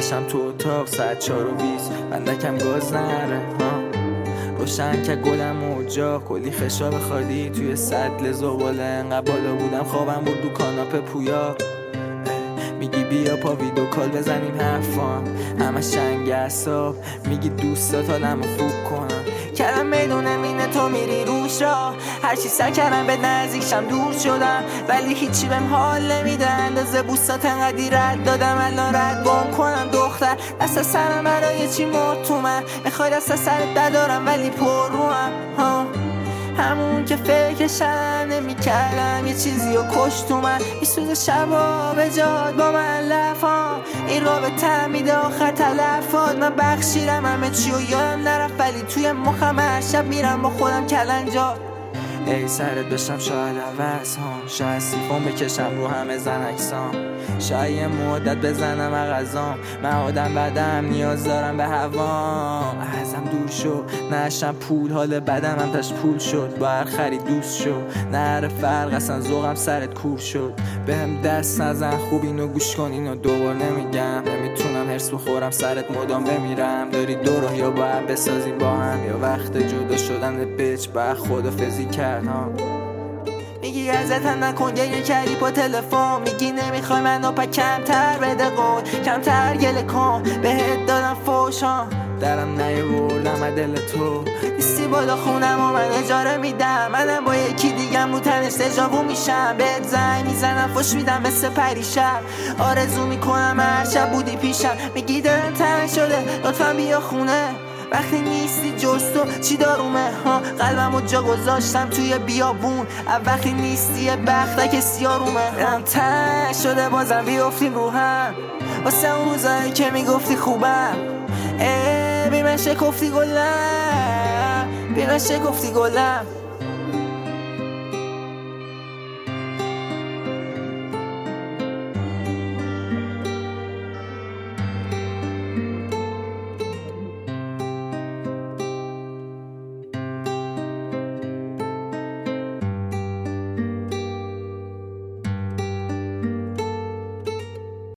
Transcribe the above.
نشم تو اتاق ساعت 4:20 بندکم گاز نره روشن که گلم اجاق کلی خشاب خالی توی سطل زباله انقدر بالا بودم خوابم برد دو کاناپه پویا میگی بیا پا ویدیو کال بزنیم حرفام همه شنگ اعصاب میگی دوستات حالمو خوب کنم کردم میدونه مینه تو میری روش را هرچی سعی کردم به نزدیکشم دور شدم ولی هیچی بهم حال نمیده اندازه بوستات انقدی رد دادم الان رد گم کنم دختر دست سرم برای چی مرد تو من میخوای دست سرت ندارم ولی پر روم همون که فکرشم نمی‌کردم یه چیزی رو کشت تو من میسوزه شبا به جاد با من لفام این رابطه میده آخر تلفات من بخشیدم همه چی و یادم نرفت ولی توی مخم هر شب میرم با خودم کلنجا ای سرت بشم شاید عوض شاید سیفون بکشم رو همه زنکسام شاید یه مدت بزنم اغذام من آدم بدم نیاز دارم به هوام ازم دور شو نشم پول حال بدم هم تاش پول شد با هر خرید دوست شو نهر فرق اصلا ذوقم سرت کور شد بهم دست نزن خوب اینو گوش کن اینو دوبار نمیگم نمیتونم هرس بخورم سرت مدام بمیرم داری دو رو یا باید بسازیم با هم یا وقت جدا شدن بچ با خدافزی کرد میگی ازت هم نکن گریه کردی با تلفن میگی نمیخوای منو پا کمتر بده قول کمتر گله کن بهت دادم فوشان درم نیاوردم از دل تو نیستی بالا خونم و من اجاره میدم منم با یکی دیگم رو تنش دژاوو میشم بهت زنگ میزنم فوش میدم مثل پریشب آرزو میکنم هر شب بودی پیشم میگی دلم تنگ شده لطفا بیا خونه وقتی نیستی جز تو چی دارومه قلبمو جا گذاشتم توی بیابون وقتی نیستی یه بختک سیارومه دلم تنگ شده بازم بیافتیم رو هم واسه اون روزایی که میگفتی خوبم بیمه شکفتی گلم بیمه شکفتی گلم